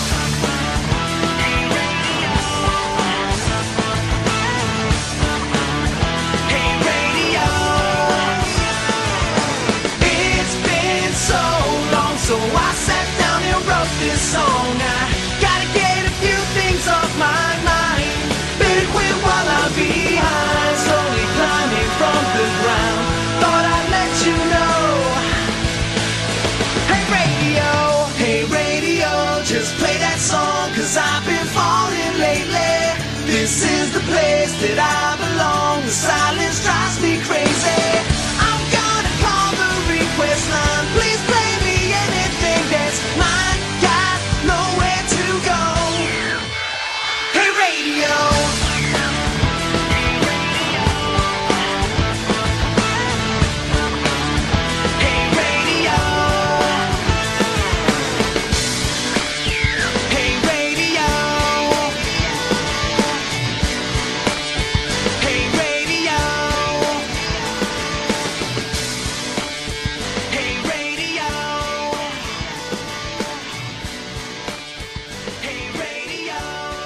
Hey radio. It's been so long, so I sat down and wrote this song. I gotta get a few things off my mind. Better quit while I'm behind. Slowly climbing from the ground. Thought I'd let you know. Hey radio, just play that song, 'cause I've been falling lately. This is the place that I belong. The silence drives me crazy. I'm gonna call the request line. Please play me anything that's mine. Got nowhere to go. Hey radio. Hey radio. Hey radio. Hey radio. Hey radio. Hey radio.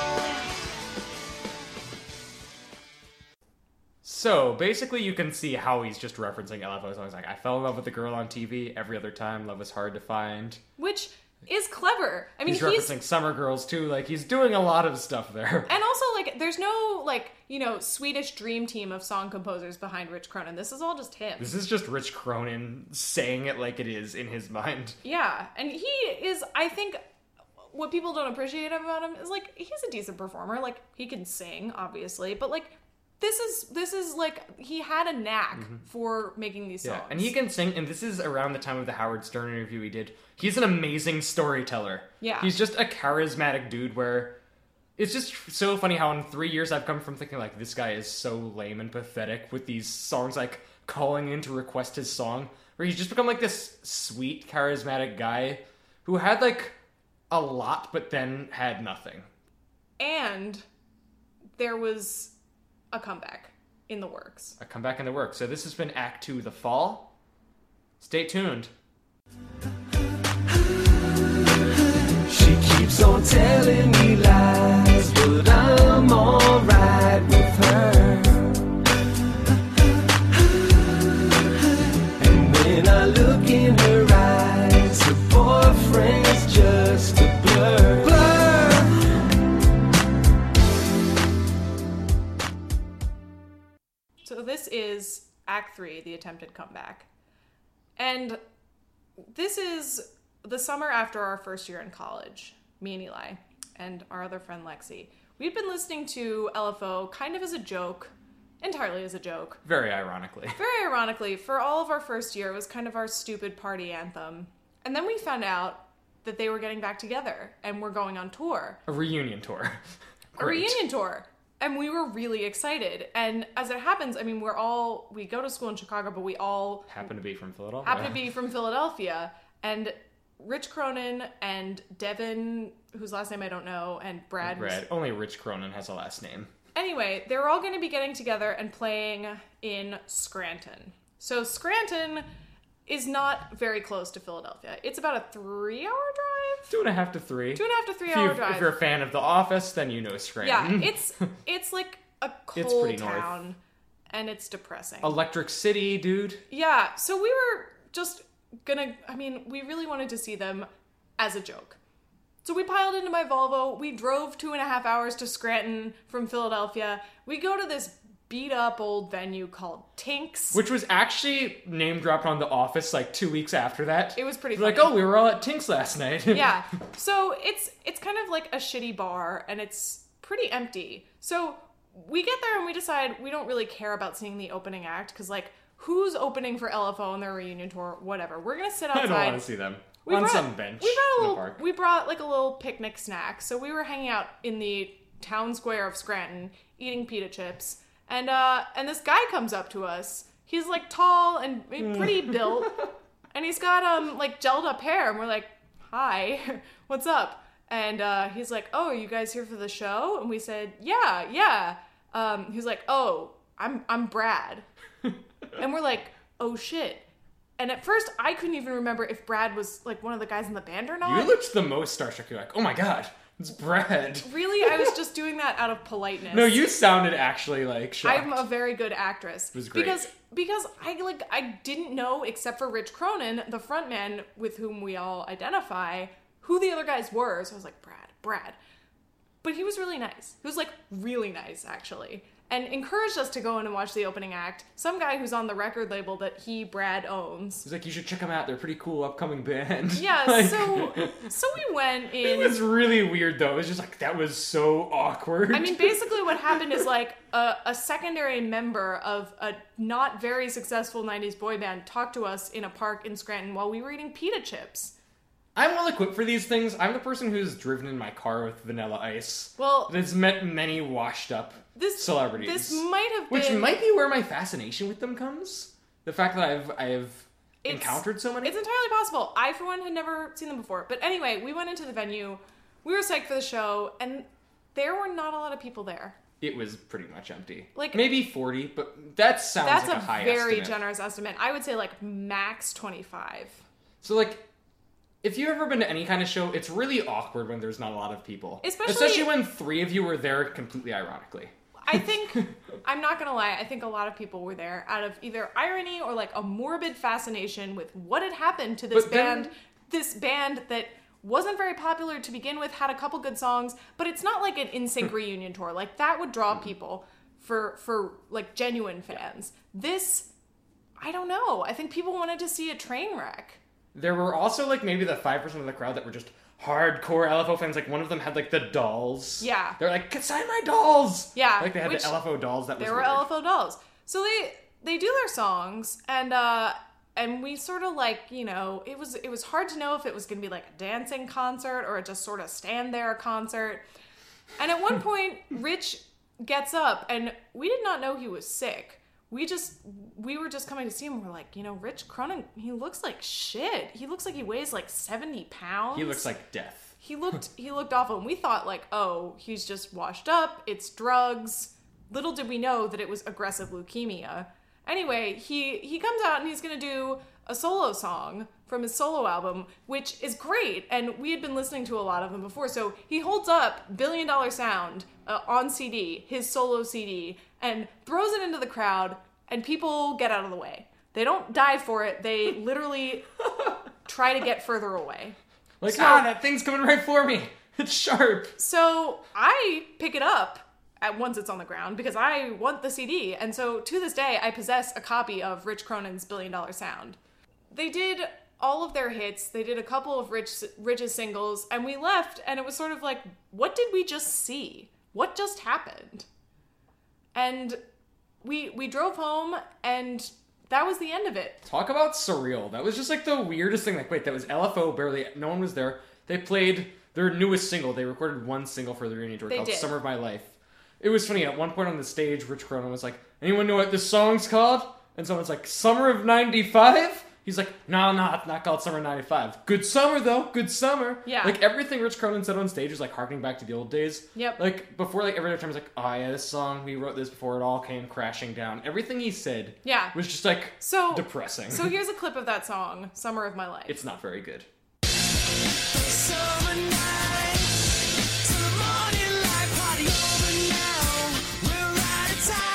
So, basically you can see how he's just referencing LFO songs like, I fell in love with the girl on TV, every other time, love is hard to find. Which is clever. I mean, He's referencing Summer Girls too, like, he's doing a lot of stuff there. And also, like, there's no, like, you know, Swedish dream team of song composers behind Rich Cronin. This is all just him. This is just Rich Cronin saying it like it is in his mind. Yeah, and he is, I think, what people don't appreciate about him is, like, he's a decent performer. Like, he can sing, obviously, but, like, this is like, he had a knack for making these songs. Yeah, and he can sing, and this is around the time of the Howard Stern interview he did. He's an amazing storyteller. Yeah. He's just a charismatic dude where it's just so funny how in 3 years I've come from thinking, like, this guy is so lame and pathetic with these songs, like, calling in to request his song, where he's just become, like, this sweet, charismatic guy who had, like, a lot, but then had nothing. And there was a comeback in the works. A comeback in the works. So this has been Act 2, The Fall. Stay tuned. She keeps on telling me lies, but I'm alright with her. And when I look in her eyes, her boyfriend's just a blur. So this is Act 3, the attempted comeback. And this is the summer after our first year in college, me and Eli, and our other friend Lexi. We'd been listening to LFO kind of as a joke, entirely as a joke. Very ironically. Very ironically, for all of our first year, it was kind of our stupid party anthem. And then we found out that they were getting back together and were going on tour. A reunion tour. A reunion tour. And we were really excited. And as it happens, I mean, we go to school in Chicago, but we all happen to be from Philadelphia. And Rich Cronin and Devin, whose last name I don't know, and Brad. Only Rich Cronin has a last name. Anyway, they were all going to be getting together and playing in Scranton. So Scranton is not very close to Philadelphia. It's about a 3-hour drive? 2.5 to 3. 2.5 to 3 hour drive. If you're a fan of The Office, then you know Scranton. Yeah, it's like a cold town, north. And it's depressing. Electric City, dude. Yeah, so we were just we really wanted to see them as a joke. So we piled into my Volvo. We drove 2.5 hours to Scranton from Philadelphia. We go to this beat up old venue called Tinks, which was actually name dropped on The Office like 2 weeks after that. It was pretty funny. Like, oh, we were all at Tinks last night. Yeah. So it's kind of like a shitty bar, and it's pretty empty. So we get there and we decide we don't really care about seeing the opening act, because like, who's opening for LFO on their reunion tour? Whatever. We're gonna sit outside. I don't want to see them some bench. We brought like a little picnic snack. So we were hanging out in the town square of Scranton, eating pita chips. And this guy comes up to us. He's like tall and pretty built, and he's got like gelled up hair. And we're like, "Hi, what's up?" And he's like, "Oh, are you guys here for the show?" And we said, "Yeah." He's like, "Oh, I'm Brad," and we're like, "Oh shit." And at first, I couldn't even remember if Brad was like one of the guys in the band or not. You looked the most starstruck. You're like, "Oh my god. It's Brad." Really? I was just doing that out of politeness. No, you sounded actually like shocked. I'm a very good actress. It was great. Because I didn't know, except for Rich Cronin, the frontman with whom we all identify, who the other guys were. So I was like, Brad. But he was really nice. He was like really nice, actually. And encouraged us to go in and watch the opening act. Some guy who's on the record label that Brad owns. He's like, "You should check them out. They're a pretty cool upcoming band." Yeah, like, so we went in. It was really weird, though. It was just like, that was so awkward. I mean, basically what happened is like a secondary member of a not very successful 90s boy band talked to us in a park in Scranton while we were eating pita chips. I'm well equipped for these things. I'm the person who's driven in my car with Vanilla Ice. Well, that's met many washed up celebrities. This might have been... Which might be where my fascination with them comes. The fact that I've encountered so many. It's entirely possible. I, for one, had never seen them before. But anyway, we went into the venue. We were psyched for the show. And there were not a lot of people there. It was pretty much empty. Like maybe 40, but that sounds like a high estimate. That's a very generous estimate. I would say like max 25. So like, if you've ever been to any kind of show, it's really awkward when there's not a lot of people. Especially when 3 of you were there completely ironically. I think, I'm not gonna lie, I think a lot of people were there out of either irony or like a morbid fascination with what had happened to this band. This band that wasn't very popular to begin with, had a couple good songs, but it's not like an NSYNC reunion tour. Like, that would draw people for like genuine fans. This, I don't know. I think people wanted to see a train wreck. There were also like maybe the 5% of the crowd that were just hardcore LFO fans. Like, one of them had like the dolls. Yeah. They're like, "Sign my dolls!" Yeah. Like, they had the LFO dolls. That was There were weird. LFO dolls. So they do their songs, and we sort of like, you know, it was hard to know if it was going to be like a dancing concert or just sort of stand there concert. And at one point, Rich gets up, and we did not know he was sick. We were just coming to see him. We're like, you know, Rich Cronin, he looks like shit. He looks like he weighs like 70 pounds. He looks like death. he looked awful, and we thought like, oh, he's just washed up, it's drugs. Little did we know that it was aggressive leukemia. Anyway, he comes out and he's gonna do a solo song from his solo album, which is great, and we had been listening to a lot of them before, so he holds up Billion Dollar Sound on CD, his solo CD, and throws it into the crowd, and people get out of the way. They don't die for it, they literally try to get further away. Like, that thing's coming right for me. It's sharp. So I pick it up once it's on the ground because I want the CD. And so to this day, I possess a copy of Rich Cronin's Billion Dollar Sound. They did all of their hits. They did a couple of Rich's singles, and we left, and it was sort of like, what did we just see? What just happened? And we drove home, and that was the end of it. Talk about surreal. That was just like the weirdest thing. Like, wait, that was LFO, barely, no one was there. They played their newest single. They recorded one single for the reunion tour called Summer of My Life. It was funny. At one point on the stage, Rich Cronin was like, anyone know what this song's called? And someone's like, Summer of 95? He's like, no, it's not called Summer 95. Good summer, though. Good summer. Yeah. Like, everything Rich Cronin said on stage was, like, harkening back to the old days. Yep. Like, before, like, every other time, he was like, oh, yeah, this song, we wrote this before it all came crashing down. Everything he said was just, like, depressing. So here's a clip of that song, Summer of My Life. It's not very good. Summer night, till the morning light, party over now. We're out of time.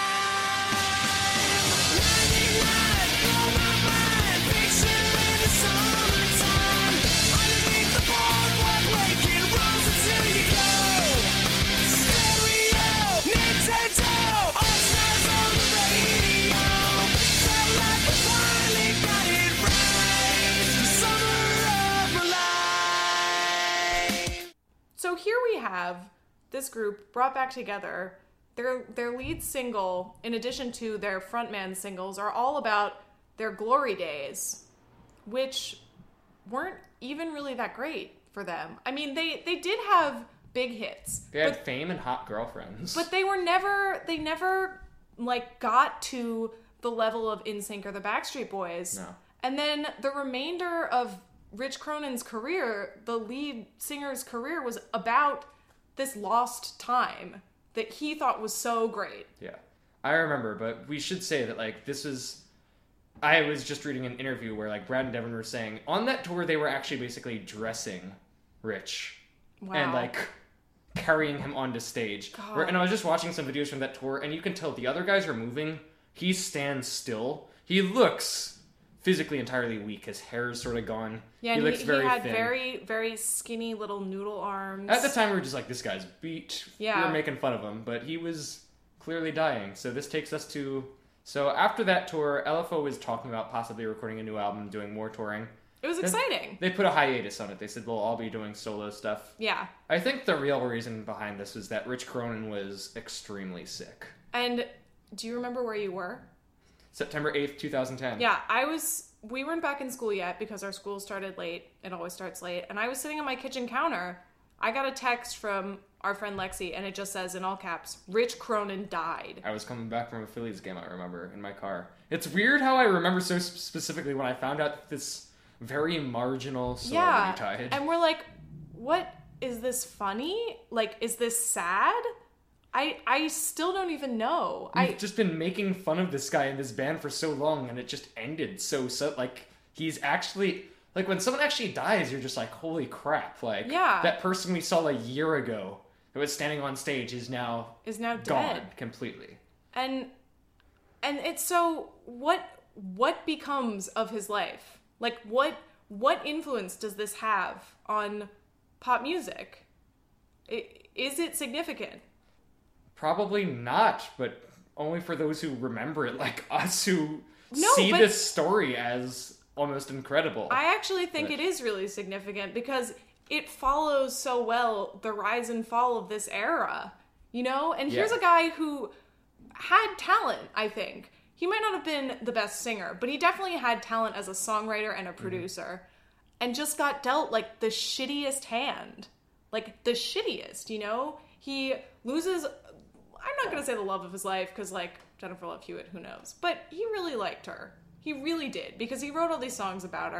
99, blow my mind, picture in the summertime. Underneath the boardwalk, waking rose until you go. Stereo, Nintendo, all stars on the radio. Felt like we finally got it right. The summer of my life. So here we have this group brought back together. Their lead single, in addition to their frontman singles, are all about their glory days, which weren't even really that great for them. I mean, they did have big hits. They had Fame and Hot Girlfriends. But they never like got to the level of NSYNC or the Backstreet Boys. No. And then the remainder of Rich Cronin's career, the lead singer's career, was about this lost time that he thought was so great. Yeah. I remember, but we should say that, like, this is... I was just reading an interview where, like, Brad and Devin were saying, on that tour, they were actually basically dressing Rich. Wow. And, like, carrying him onto stage. And I was just watching some videos from that tour, and you can tell the other guys are moving. He stands still. He looks physically entirely weak. His hair is sort of gone. Yeah, he looks very had thin. very, very skinny little noodle arms. At the time, we were just like, this guy's beat. Yeah. We were making fun of him, but he was clearly dying. So this takes us to... So after that tour, LFO was talking about possibly recording a new album, doing more touring. It was exciting. They put a hiatus on it. They said, we'll all be doing solo stuff. Yeah. I think the real reason behind this was that Rich Cronin was extremely sick. And do you remember where you were? September 8th, 2010. Yeah, we weren't back in school yet because our school started late. It always starts late. And I was sitting on my kitchen counter. I got a text from our friend Lexi, and it just says in all caps, Rich Cronin died. I was coming back from a Phillies game, I remember, in my car. It's weird how I remember so specifically when I found out that this very marginal celebrity died. And we're like, what, is this funny? Like, is this sad? I still don't even know. We've just been making fun of this guy in this band for so long, and it just ended so like, he's actually... Like, when someone actually dies, you're just like, holy crap. Like, that person we saw a year ago who was standing on stage is now gone dead completely. And it's so... What becomes of his life? Like, what influence does this have on pop music? Is it significant? Probably not, but only for those who remember it, like us who see this story as almost incredible. I actually think it is really significant because it follows so well the rise and fall of this era, you know? And here's a guy who had talent, I think. He might not have been the best singer, but he definitely had talent as a songwriter and a producer, and just got dealt, like, the shittiest hand. Like, the shittiest, you know? He loses... I'm not going to say the love of his life, because, like, Jennifer Love Hewitt, who knows? But he really liked her. He really did, because he wrote all these songs about her,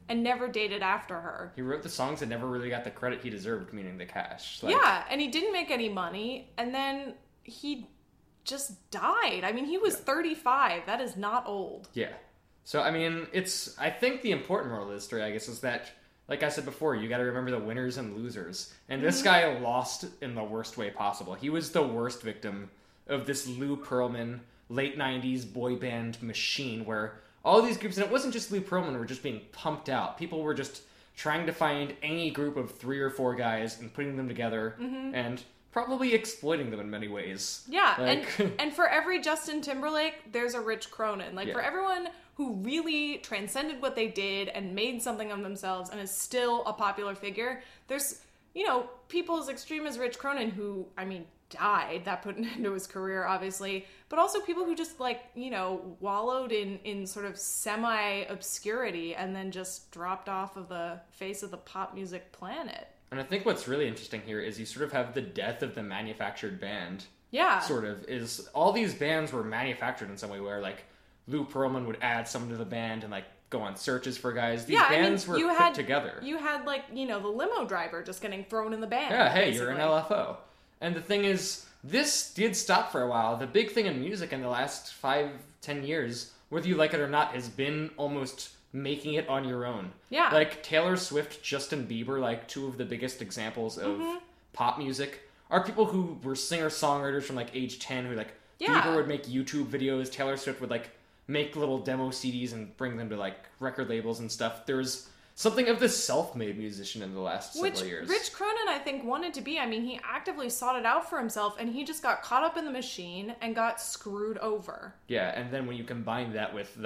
and never dated after her. He wrote the songs and never really got the credit he deserved, meaning the cash. Like, yeah, and he didn't make any money, and then he just died. I mean, he was 35. That is not old. Yeah. So, I mean, I think the important moral of the story, I guess, is that, like I said before, you got to remember the winners and losers. And this guy lost in the worst way possible. He was the worst victim of this Lou Pearlman late 90s boy band machine where all these groups, and it wasn't just Lou Pearlman, were just being pumped out. People were just trying to find any group of 3 or 4 guys and putting them together and probably exploiting them in many ways. Yeah, and for every Justin Timberlake, there's a Rich Cronin. Like, for everyone who really transcended what they did and made something of themselves and is still a popular figure, there's, people as extreme as Rich Cronin who, I mean, died. That put an end to his career, obviously. But also people who just, wallowed in sort of semi-obscurity and then just dropped off of the face of the pop music planet. And I think what's really interesting here is you sort of have the death of the manufactured band. Yeah. Sort of. Is all these bands were manufactured in some way where, Lou Pearlman would add someone to the band and, go on searches for guys. These bands were put together. You had, the limo driver just getting thrown in the band. Yeah, hey, basically. You're an LFO. And the thing is, this did stop for a while. The big thing in music in the last 5-10 years, whether you like it or not, has been almost making it on your own. Yeah. Taylor Swift, Justin Bieber, 2 of the biggest examples of pop music, are people who were singer-songwriters from, age 10 who, Bieber would make YouTube videos, Taylor Swift would, make little demo CDs and bring them to, record labels and stuff. There's something of this self-made musician in the last several years. Rich Cronin, I think, wanted to be. I mean, he actively sought it out for himself, and he just got caught up in the machine and got screwed over. Yeah, and then when you combine that with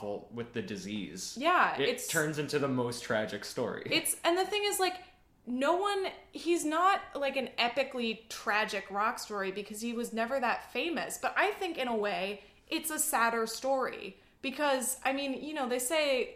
the disease, it turns into the most tragic story. And the thing is, he's not, an epically tragic rock story because he was never that famous, but I think, in a way, it's a sadder story. Because, I mean, they say,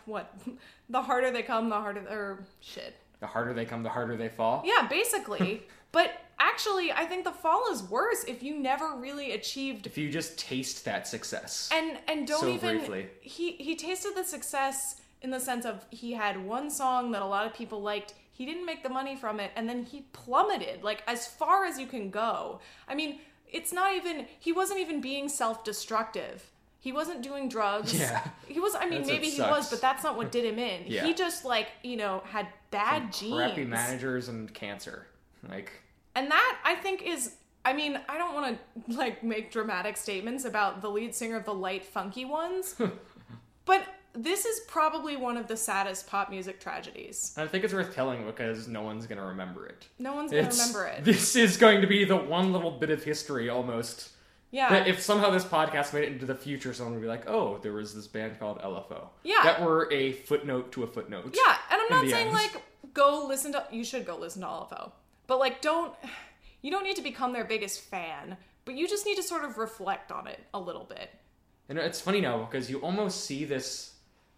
the harder they come, the harder, The harder they come, the harder they fall? Yeah, basically. But actually, I think the fall is worse if you never really achieved... If you just taste that success. And don't so even... briefly. He tasted the success in the sense of he had one song that a lot of people liked. He didn't make the money from it, and then he plummeted, as far as you can go. I mean, it's not even... He wasn't even being self-destructive. He wasn't doing drugs. Yeah. He was, maybe he was, but that's not what did him in. Yeah. He just, had bad genes. Crappy managers and cancer. And that, I think, is... I mean, I don't want to, make dramatic statements about the lead singer of the Light Funky Ones, but this is probably one of the saddest pop music tragedies. I think it's worth telling because no one's going to remember it. No one's going to remember it. This is going to be the one little bit of history, almost. Yeah. That if somehow this podcast made it into the future, someone would be like, oh, there was this band called LFO. Yeah. That were a footnote to a footnote. Yeah, and I'm not saying, go listen to... You should go listen to LFO. But, you don't need to become their biggest fan, but you just need to sort of reflect on it a little bit. And it's funny now, because you almost see this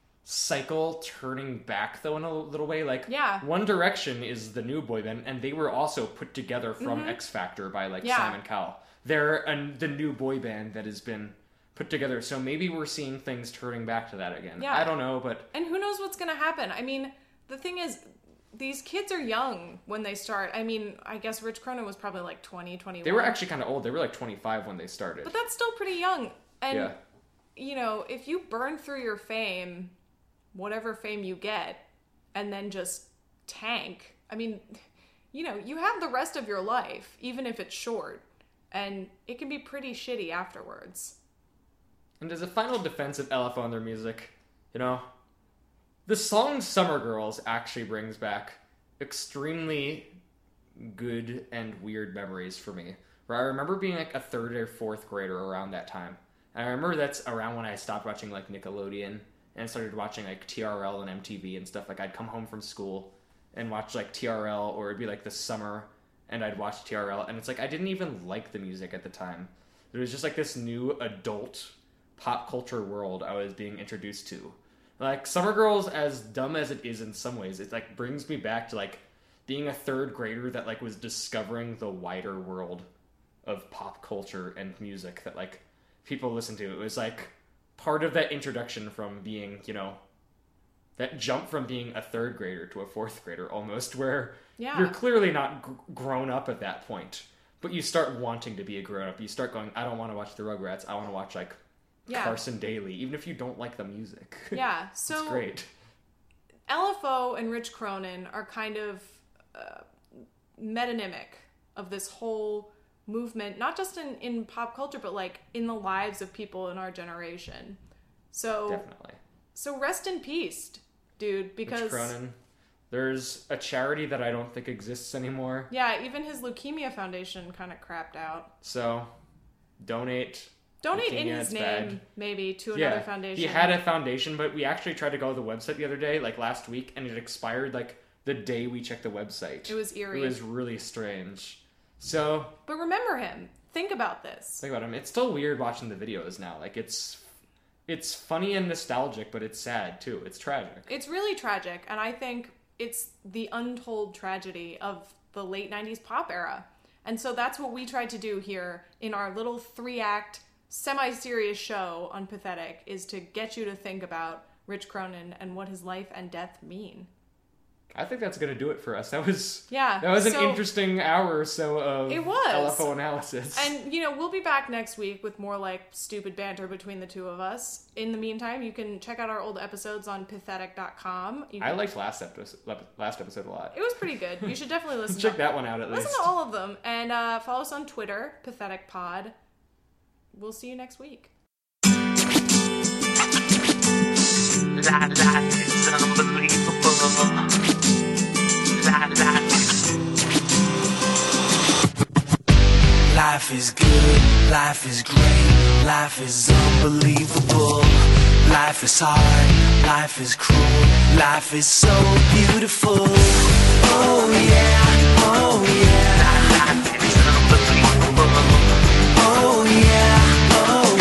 cycle turning back, though, in a little way. One Direction is the new boy band, and they were also put together from X Factor by, Simon Cowell. They're the new boy band that has been put together. So maybe we're seeing things turning back to that again. Yeah. I don't know, but... And who knows what's going to happen? I mean, the thing is, these kids are young when they start. I mean, I guess Rich Cronin was probably 20, 21. They were actually kind of old. They were 25 when they started. But that's still pretty young. And, if you burn through your fame, whatever fame you get, and then just tank, I mean, you have the rest of your life, even if it's short. And it can be pretty shitty afterwards. And as a final defense of LFO and their music, the song Summer Girls actually brings back extremely good and weird memories for me. Where I remember being a 3rd or 4th grader around that time. And I remember that's around when I stopped watching Nickelodeon and started watching TRL and MTV and stuff. I'd come home from school and watch TRL, or it'd be the summer... And I'd watch TRL, and it's I didn't even like the music at the time. It was just this new adult pop culture world I was being introduced to. Summer Girls, as dumb as it is in some ways, it brings me back to being a 3rd grader that was discovering the wider world of pop culture and music that people listen to. It was part of that introduction from being, that jump from being a third grader to a fourth grader almost, where you're clearly not grown up at that point, but you start wanting to be a grown up. You start going, I don't want to watch the Rugrats. I want to watch like Carson Daly, even if you don't like the music. Yeah, so it's great. LFO and Rich Cronin are kind of metonymic of this whole movement, not just in pop culture, but like in the lives of people in our generation. So definitely. So rest in peace, dude, because Rich Cronin. There's a charity that I don't think exists anymore. Yeah, even his leukemia foundation kind of crapped out. So donate in his name, maybe, to another foundation. He had a foundation, but we actually tried to go to the website the other day, like last week, and it expired like the day we checked the website. It was eerie. It was really strange. So, but remember him. Think about this. Think about him. It's still weird watching the videos now. Like, it's funny and nostalgic, but it's sad, too. It's tragic. It's really tragic, and I think it's the untold tragedy of the late 90s pop era. And so that's what we tried to do here in our little 3-act, semi-serious show on Pathetic, is to get you to think about Rich Cronin and what his life and death mean. I think that's going to do it for us. That was an interesting hour or so of LFO analysis. And, you know, we'll be back next week with more, like, stupid banter between the two of us. In the meantime, you can check out our old episodes on pathetic.com. I liked last episode a lot. It was pretty good. You should definitely listen check that one out at least. Listen to all of them. And follow us on Twitter, PatheticPod. We'll see you next week. Life is unbelievable. Life is good, life is great, life is unbelievable. Life is hard, life is cruel, life is so beautiful. Oh yeah, oh yeah. Life is unbelievable. Oh yeah, oh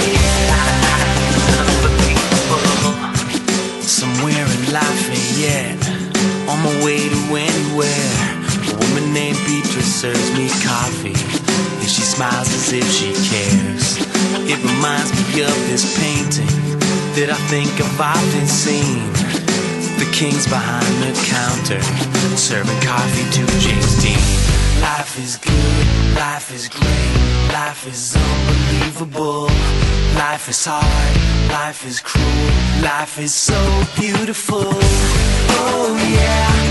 yeah. Life is unbelievable. Somewhere in life ain't yet, on my way to anywhere. A woman named Beatrice serves me coffee, and she smiles as if she cares. It reminds me of this painting that I think I've often seen. The king's behind the counter, serving coffee to James Dean. Life is good, life is great, life is unbelievable. Life is hard, life is cruel, life is so beautiful. Oh yeah.